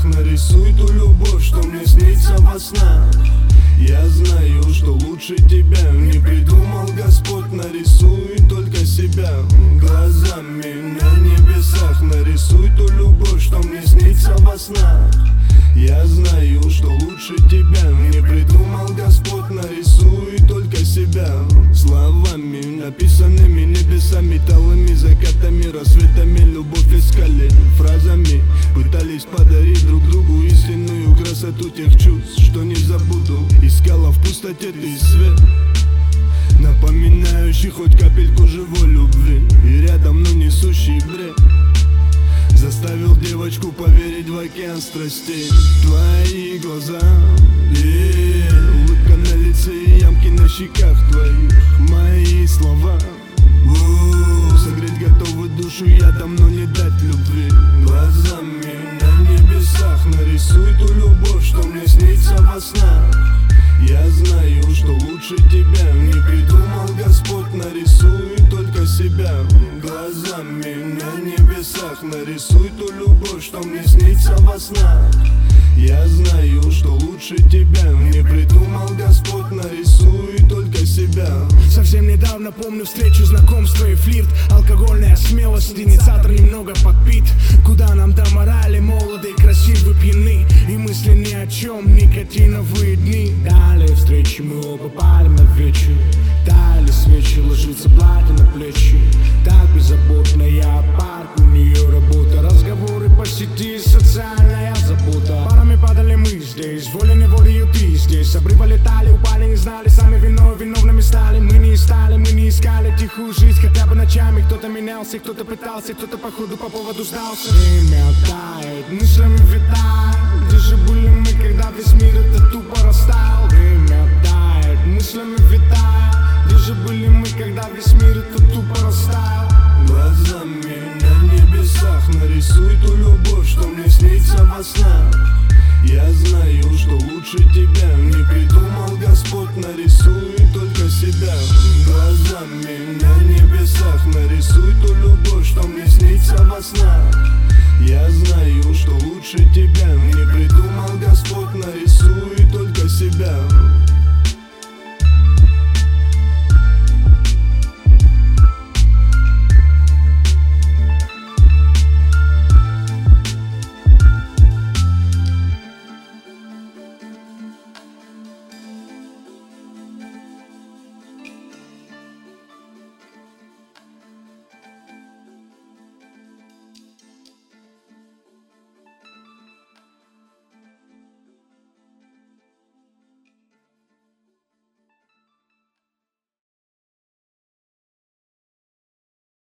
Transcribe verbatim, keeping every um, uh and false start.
небесах нарисуй ту любовь, что мне снится во снах. Я знаю, что лучше тебя не придумал Господь. Нарисуй только себя глазами на небесах. Нарисуй ту любовь, что мне снится во снах. Я знаю, что лучше тебя не придумал Господь. Нарисуй только себя словами, написанными небесами, талыми закатами, рассветами. Любовь искали фразами, пытались подарить друг другу истинную красоту тех чувств, что не забуду. Искала в пустоте ты свет, напоминающий хоть капельку живой любви, и рядом, но несущий бред, заставил девочку поверить в океан страстей. Твои глаза, и улыбка на лице и ямки на щеках твоих. Мои слова, у-у-у, согреть готовы душу ядом, но не дать любви. Глазами на небесах нарисуй ту любовь, что мне снится во снах. Я знаю, что лучше тебя не придумал Господь. Нарисуй только себя глазами на небесах. Нарисуй ту любовь, что мне снится во снах. Я знаю, что лучше тебя не придумал Господь. Нарисуй только себя. Совсем недавно помню встречу, знакомство и флирт. Алкогольная смелость, инициатор немного подпит. Куда нам до морали, молоды, красивы, пьяны, и мысли ни о чем, никотиновые дни. Далее встречи, мы оба палим на вечер. Таяли свечи, ложится платье на плечи. Так беззаботно я парк, у нее работа, разговоры по сети, социальная забота. Парами падали мы здесь, волей-неволею ты здесь. Обрывы летали, упали, не знали, сами виной виновными стали. Мы не стали, мы не искали тихую жизнь, хотя бы ночами. Кто-то менялся, кто-то пытался, кто-то походу по поводу сдался. Время тает, мыслями витает. Где же были мы, когда весь мир это тупо растаял? Время тает, мыслями витает. Где же были мы, когда весь мир это тупо растаял? Глазами на небесах нарисуй ту любовь, что мне снится во снах. Я знаю, что лучше тебя не придумал Господь. Нарисуй только себя глазами на небесах. Нарисуй ту любовь, что мне снится во снах. Я знаю, что лучше тебя не придумал Господь. Нарисуй только себя.